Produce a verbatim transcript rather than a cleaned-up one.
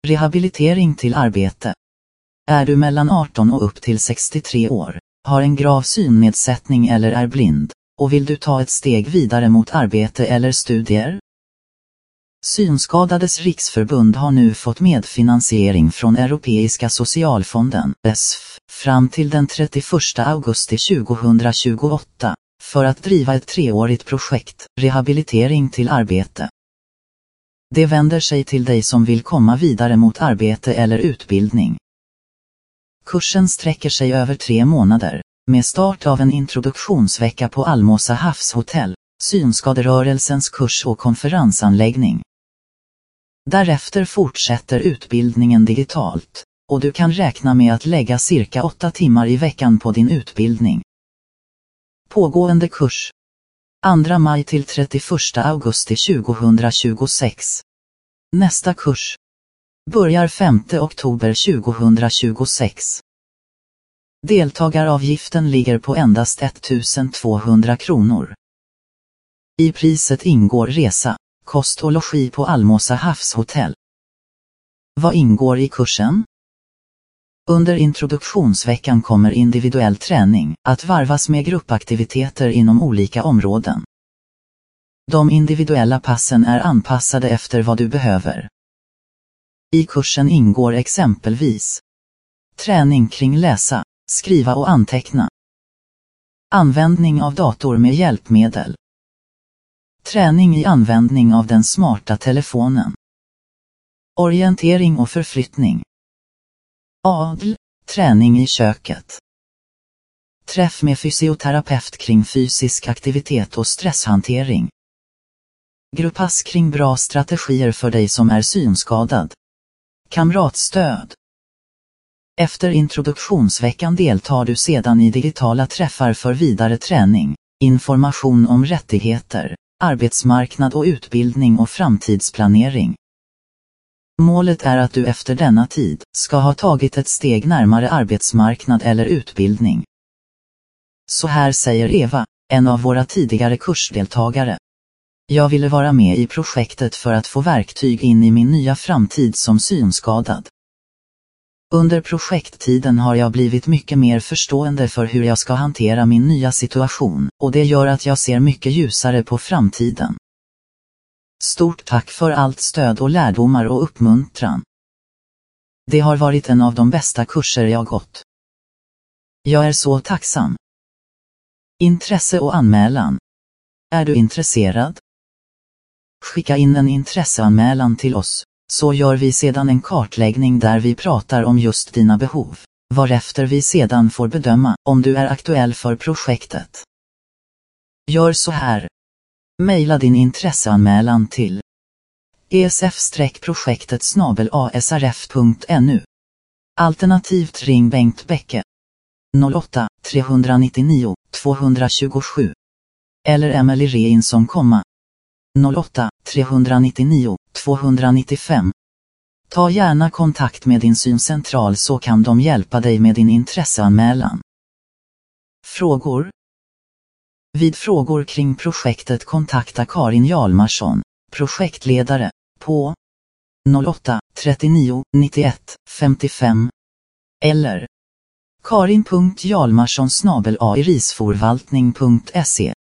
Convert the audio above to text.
Rehabilitering till arbete. Är du mellan arton och upp till sextiotre år, har en grav synnedsättning eller är blind, och vill du ta ett steg vidare mot arbete eller studier? Synskadades riksförbund har nu fått medfinansiering från Europeiska socialfonden, E S F, fram till den trettioförsta augusti tjugohundratjugoåtta, för att driva ett treårigt projekt, rehabilitering till arbete. Det vänder sig till dig som vill komma vidare mot arbete eller utbildning. Kursen sträcker sig över tre månader, med start av en introduktionsvecka på Almosa havshotell, synskaderörelsens kurs- och konferensanläggning. Därefter fortsätter utbildningen digitalt, och du kan räkna med att lägga cirka åtta timmar i veckan på din utbildning. Pågående kurs. andra maj till trettioförsta augusti tjugohundratjugosex. Nästa kurs börjar femte oktober tjugohundratjugosex. Deltagaravgiften ligger på endast ettusentvåhundra kronor. I priset ingår resa, kost och logi på Almosa havshotell. Vad ingår i kursen? Under introduktionsveckan kommer individuell träning att varvas med gruppaktiviteter inom olika områden. De individuella passen är anpassade efter vad du behöver. I kursen ingår exempelvis träning kring läsa, skriva och anteckna, användning av dator med hjälpmedel, träning i användning av den smarta telefonen, orientering och förflyttning, adl, träning i köket, träff med fysioterapeut kring fysisk aktivitet och stresshantering, grupppass kring bra strategier för dig som är synskadad, kamratstöd. Efter introduktionsveckan deltar du sedan i digitala träffar för vidare träning, information om rättigheter, arbetsmarknad och utbildning och framtidsplanering. Målet är att du efter denna tid ska ha tagit ett steg närmare arbetsmarknad eller utbildning. Så här säger Eva, en av våra tidigare kursdeltagare. Jag ville vara med i projektet för att få verktyg in i min nya framtid som synskadad. Under projekttiden har jag blivit mycket mer förstående för hur jag ska hantera min nya situation, och det gör att jag ser mycket ljusare på framtiden. Stort tack för allt stöd och lärdomar och uppmuntran. Det har varit en av de bästa kurser jag gått. Jag är så tacksam. Intresse och anmälan. Är du intresserad? Skicka in en intresseanmälan till oss, så gör vi sedan en kartläggning där vi pratar om just dina behov, varefter vi sedan får bedöma om du är aktuell för projektet. Gör så här. Maila din intresseanmälan till esf-projektet snabel a s r f punkt n u. Alternativt ring Bengt Bäcke noll åtta tre nio nio två två sju eller Emily Reinsson, noll åtta tre nio nio två nio fem. Ta gärna kontakt med din syncentral så kan de hjälpa dig med din intresseanmälan. Frågor? Vid frågor kring projektet kontakta Karin Hjalmarsson, projektledare, på noll åtta tre nio nittioett femtiofem eller karin punkt hjalmarsson snabel a irisforvaltning punkt se.